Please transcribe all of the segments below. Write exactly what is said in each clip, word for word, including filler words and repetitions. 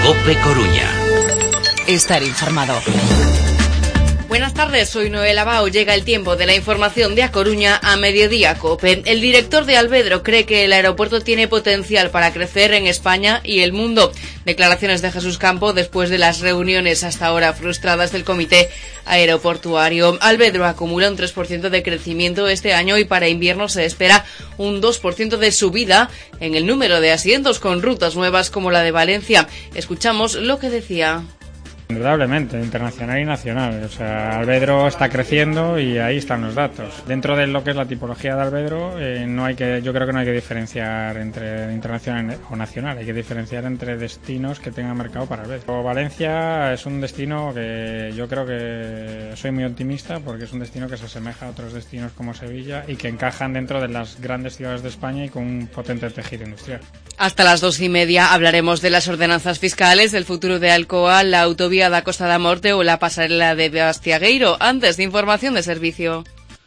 COPE Coruña. Estar informado. Buenas tardes, soy Noel Abao. Llega el tiempo de la información de A Coruña a Mediodía COPE. El director de Albedro cree que el aeropuerto tiene potencial para crecer en España y el mundo. Declaraciones de Jesús Campo después de las reuniones hasta ahora frustradas del Comité Aeroportuario. Albedro acumula un tres por ciento de crecimiento este año y para invierno se espera un dos por ciento de subida en el número de asientos con rutas nuevas como la de Valencia. Escuchamos lo que decía. Indudablemente, internacional y nacional. O sea, Albedro está creciendo y ahí están los datos. Dentro de lo que es la tipología de Albedro, eh, no hay que, yo creo que no hay que diferenciar entre internacional o nacional. Hay que diferenciar entre destinos que tengan mercado para Albedro. Valencia es un destino que yo creo que soy muy optimista porque es un destino que se asemeja a otros destinos como Sevilla y que encajan dentro de las grandes ciudades de España y con un potente tejido industrial. Hasta las dos y media hablaremos de las ordenanzas fiscales, del futuro de Alcoa, la autovía da Costa da Morte o la pasarela de Bastiagueiro. Antes de información de servicio.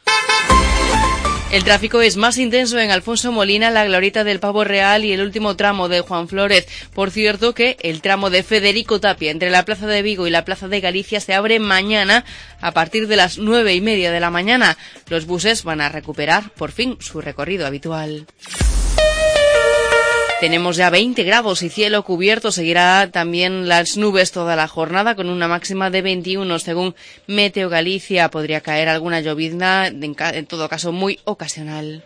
El tráfico es más intenso en Alfonso Molina, la glorieta del Pavo Real y el último tramo de Juan Flórez. Por cierto que el tramo de Federico Tapia entre la Plaza de Vigo y la Plaza de Galicia se abre mañana a partir de las nueve y media de la mañana. Los buses van a recuperar por fin su recorrido habitual. Tenemos ya veinte grados y cielo cubierto. Seguirá también las nubes toda la jornada con una máxima de veintiuno. Según Meteo Galicia, podría caer alguna llovizna, en, ca- en todo caso muy ocasional.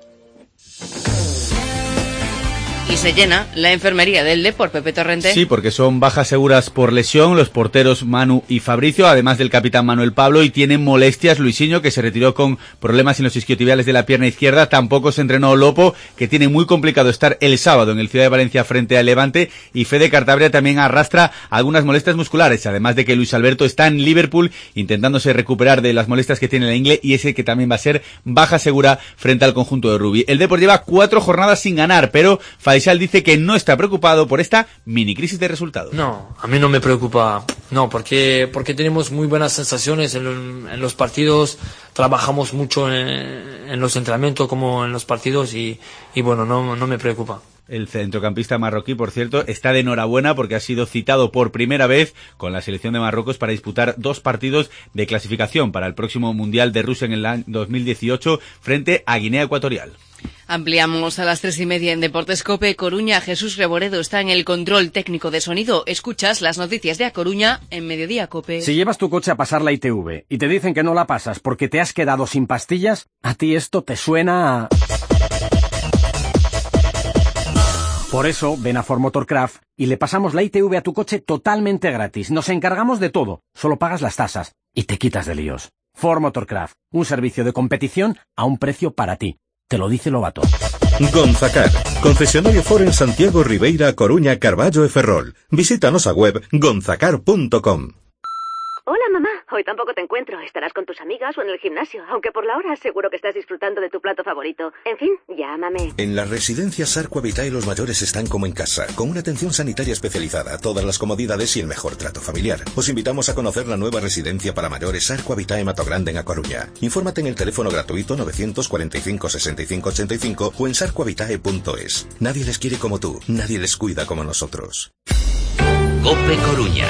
Y se llena la enfermería del Depor, Pepe Torrente. Sí, porque son bajas seguras por lesión los porteros Manu y Fabricio, además del capitán Manuel Pablo, y tienen molestias Luisinho, que se retiró con problemas en los isquiotibiales de la pierna izquierda. Tampoco se entrenó Lopo, que tiene muy complicado estar el sábado en el Ciudad de Valencia frente al Levante, y Fede Cartabria también arrastra algunas molestias musculares, además de que Luis Alberto está en Liverpool intentándose recuperar de las molestias que tiene la ingle, y ese que también va a ser baja segura frente al conjunto de Rubí. El Depor lleva cuatro jornadas sin ganar, pero Faisal dice que no está preocupado por esta mini crisis de resultados. No, a mí no me preocupa, no, porque porque tenemos muy buenas sensaciones en, en los partidos, trabajamos mucho en, en los entrenamientos como en los partidos y, y bueno, no, no me preocupa. El centrocampista marroquí, por cierto, está de enhorabuena porque ha sido citado por primera vez con la selección de Marruecos para disputar dos partidos de clasificación para el próximo Mundial de Rusia en el año dos mil dieciocho frente a Guinea Ecuatorial. Ampliamos a las tres y media en Deportes COPE Coruña. Jesús Reboredo está en el control técnico de sonido. Escuchas las noticias de A Coruña en Mediodía COPE. Si llevas tu coche a pasar la I T V y te dicen que no la pasas porque te has quedado sin pastillas, a ti esto te suena a... Por eso, ven a Ford Motorcraft y le pasamos la I T V a tu coche totalmente gratis. Nos encargamos de todo, solo pagas las tasas y te quitas de líos. Ford Motorcraft, un servicio de competición a un precio para ti. Te lo dice Lobato. Gonzacar, concesionario Ford en Santiago, Ribeira, Coruña, Carballo e Ferrol. Visítanos a web gonzacar punto com. Hola, mamá. Hoy tampoco te encuentro. Estarás con tus amigas o en el gimnasio, aunque por la hora seguro que estás disfrutando de tu plato favorito. En fin, llámame. En las residencias Sarco Habitae los mayores están como en casa, con una atención sanitaria especializada, todas las comodidades y el mejor trato familiar. Os invitamos a conocer la nueva residencia para mayores Sarco Habitae Mato Grande en A Coruña. Infórmate en el teléfono gratuito nueve cuatro cinco, seis cinco ocho cinco o en sarco habitae punto es. Nadie les quiere como tú, nadie les cuida como nosotros. COPE Coruña.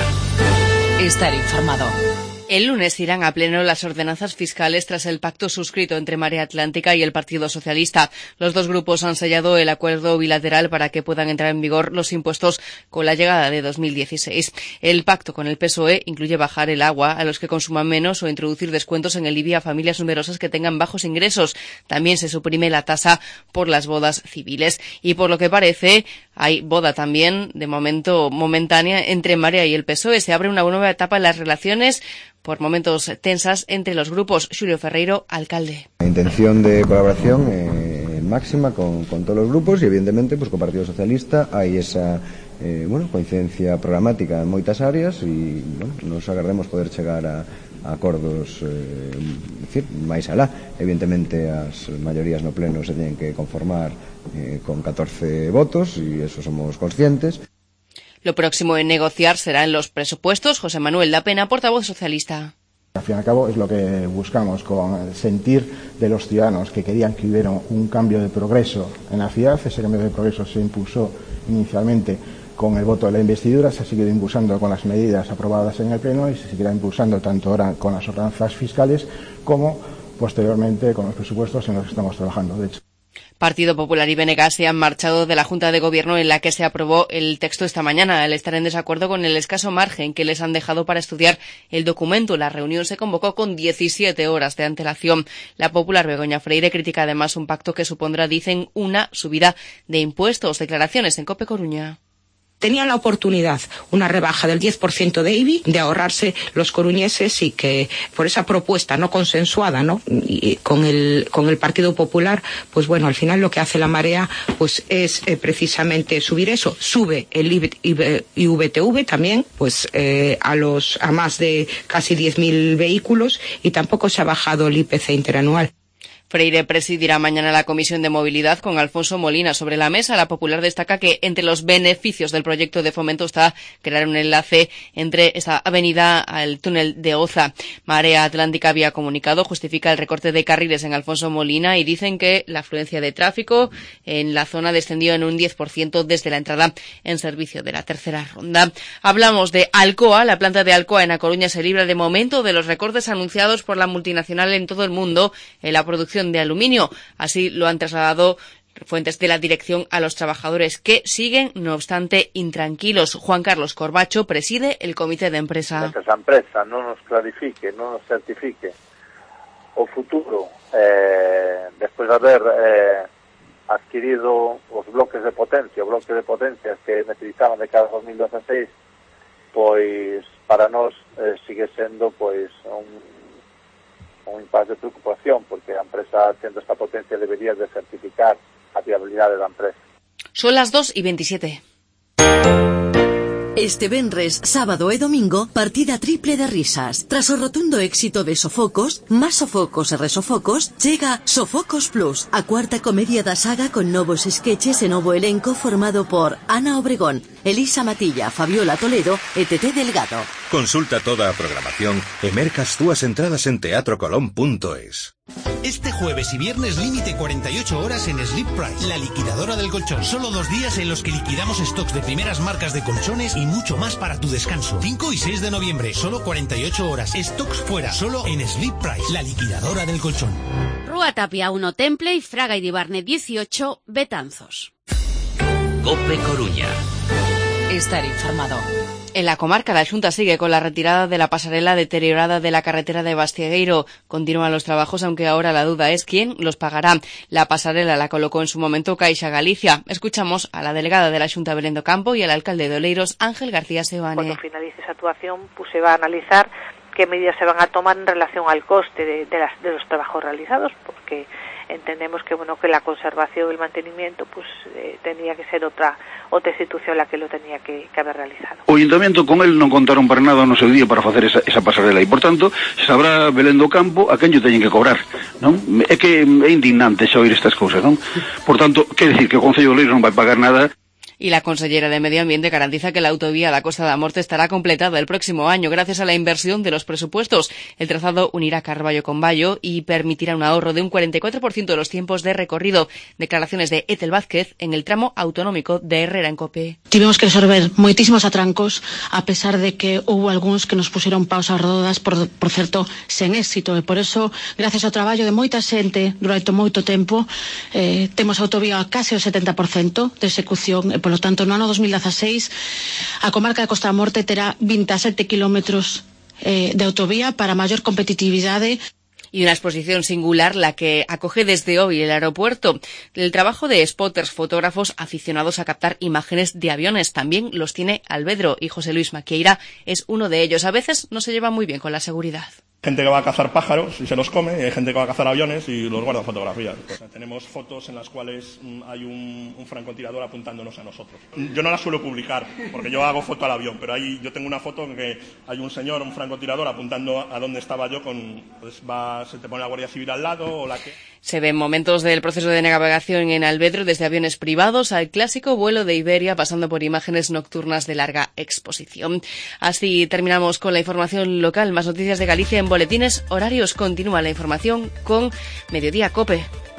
Estar informado. El lunes irán a pleno las ordenanzas fiscales tras el pacto suscrito entre Marea Atlántica y el Partido Socialista. Los dos grupos han sellado el acuerdo bilateral para que puedan entrar en vigor los impuestos con la llegada de dos mil dieciséis. El pacto con el P S O E incluye bajar el agua a los que consuman menos o introducir descuentos en el I B I a familias numerosas que tengan bajos ingresos. También se suprime la tasa por las bodas civiles. Y por lo que parece, hay boda también, de momento momentánea, entre Marea y el P S O E. Se abre una nueva etapa en las relaciones por momentos tensas entre los grupos. Xulio Ferreiro, alcalde. La intención de colaboración eh, máxima con, con todos los grupos y evidentemente pues con o Partido Socialista hai esa eh, bueno, coincidencia programática en moitas áreas e bueno, nos agardemos poder chegar a, a acordos eh, decir, máis alá. Evidentemente as maiorías no pleno se teñen que conformar eh, con catorce votos e eso somos conscientes. Lo próximo en negociar será en los presupuestos. José Manuel Lapena, portavoz socialista. Al fin y al cabo es lo que buscamos con el sentir de los ciudadanos que querían que hubiera un cambio de progreso en la ciudad. Ese cambio de progreso se impulsó inicialmente con el voto de la investidura, se ha seguido impulsando con las medidas aprobadas en el Pleno y se seguirá impulsando tanto ahora con las ordenanzas fiscales como posteriormente con los presupuestos en los que estamos trabajando. De hecho, Partido Popular y B N G se han marchado de la Junta de Gobierno en la que se aprobó el texto esta mañana, al estar en desacuerdo con el escaso margen que les han dejado para estudiar el documento. La reunión se convocó con diecisiete horas de antelación. La popular Begoña Freire critica además un pacto que supondrá, dicen, una subida de impuestos. Declaraciones en COPE Coruña. Tenían la oportunidad, una rebaja del diez por ciento de I B I, de ahorrarse los coruñeses y que por esa propuesta no consensuada, ¿no? Y con el con el Partido Popular, pues bueno, al final lo que hace la marea pues es eh, precisamente subir eso. Sube el I V T V también, pues eh, a los a más de casi diez mil vehículos, y tampoco se ha bajado el I P C interanual. Freire presidirá mañana la Comisión de Movilidad con Alfonso Molina sobre la mesa. La popular destaca que entre los beneficios del proyecto de fomento está crear un enlace entre esta avenida al túnel de Oza. Marea Atlántica había comunicado, justifica el recorte de carriles en Alfonso Molina y dicen que la afluencia de tráfico en la zona descendió en un diez por ciento desde la entrada en servicio de la tercera ronda. Hablamos de Alcoa. La planta de Alcoa en A Coruña se libra de momento de los recortes anunciados por la multinacional en todo el mundo en la producción de aluminio. Así lo han trasladado fuentes de la dirección a los trabajadores, que siguen, no obstante, intranquilos. Juan Carlos Corbacho preside el comité de empresa. Esa empresa non nos clarifique, non nos certifique o futuro, eh, despois de haber eh, adquirido os bloques de potencia, o bloques de potencias que necesitaban de cada dos mil dieciséis, pois para nós eh, sigue sendo pois un un impasse de preocupación, porque a empresa, tendo esta potencia, debería de certificar a viabilidade da empresa. Son las dos y veintisiete. Este venres, sábado e domingo, partida triple de risas. Tras o rotundo éxito de Sofocos, más Sofocos e Resofocos, chega Sofocos Plus, a cuarta comedia da saga con novos sketches e novo elenco formado por Ana Obregón, Elisa Matilla, Fabiola Toledo e Tete Delgado. Consulta toda a programación e merca as túas entradas en teatro colón punto es. Este jueves y viernes límite cuarenta y ocho horas en Sleep Price, la liquidadora del colchón. Solo dos días en los que liquidamos stocks de primeras marcas de colchones y mucho más para tu descanso. cinco y seis de noviembre, solo cuarenta y ocho horas. Stocks fuera, solo en Sleep Price, la liquidadora del colchón. Rúa Tapia uno Temple y Fraga y Dibarne dieciocho, Betanzos. COPE Coruña. Estar informado. En la comarca, la Xunta sigue con la retirada de la pasarela deteriorada de la carretera de Bastiegueiro. Continúan los trabajos, aunque ahora la duda es quién los pagará. La pasarela la colocó en su momento Caixa Galicia. Escuchamos a la delegada de la Xunta, Belén do Campo, y al alcalde de Oleiros, Ángel García Seoane. Cuando finalice esa actuación, pues se va a analizar qué medidas se van a tomar en relación al coste de, de, las, de los trabajos realizados, porque entendemos que bueno que la conservación y el mantenimiento pues eh, tenía que ser otra outra institución la que lo tenía que, que haber realizado. O Ayuntamiento con el non contaron para nada no seu día para facer esa, esa pasarela e, por tanto, sabrá Belén do Campo a quen lle teñen que cobrar, non? É que é indignante xa oír estas cousas, non? Por tanto, quer decir que o Concello de Oleiros non vai pagar nada. Y la consellera de Medio Ambiente garantiza que la autovía a la Costa da Morte estará completada el próximo año gracias a la inversión de los presupuestos. El trazado unirá Carballo con Bayo y permitirá un ahorro de un cuarenta y cuatro por ciento de los tiempos de recorrido. Declaraciones de Ethel Vázquez en el tramo autonómico de Herrera en Cope. Tivemos que resolver moitísimos atrancos, a pesar de que hubo algúns que nos puseron paus ás rodas, por, por certo, sen éxito. E por eso, gracias ao traballo de moita xente durante moito tempo, eh, temos a autovía case o setenta por ciento de execución. E, por lo tanto, no ano dos mil dieciséis a comarca da Costa da Morte terá veintisiete kilómetros eh, de autovía para maior competitividade. Y una exposición singular la que acoge desde hoy el aeropuerto. El trabajo de spotters, fotógrafos aficionados a captar imágenes de aviones. También los tiene Albedro, y José Luis Maqueira es uno de ellos. A veces no se lleva muy bien con la seguridad. Gente que va a cazar pájaros y se los come, y hay gente que va a cazar aviones y los guarda fotografías. Pues, tenemos fotos en las cuales mm, hay un, un francotirador apuntándonos a nosotros. Yo no las suelo publicar porque yo hago foto al avión, pero ahí yo tengo una foto en que hay un señor, un francotirador, apuntando a dónde estaba yo, con pues va, se te pone la Guardia Civil al lado o la que... Se ven momentos del proceso de navegación en Albedro, desde aviones privados al clásico vuelo de Iberia, pasando por imágenes nocturnas de larga exposición. Así terminamos con la información local. Más noticias de Galicia en boletines horarios. Continúa la información con Mediodía Cope.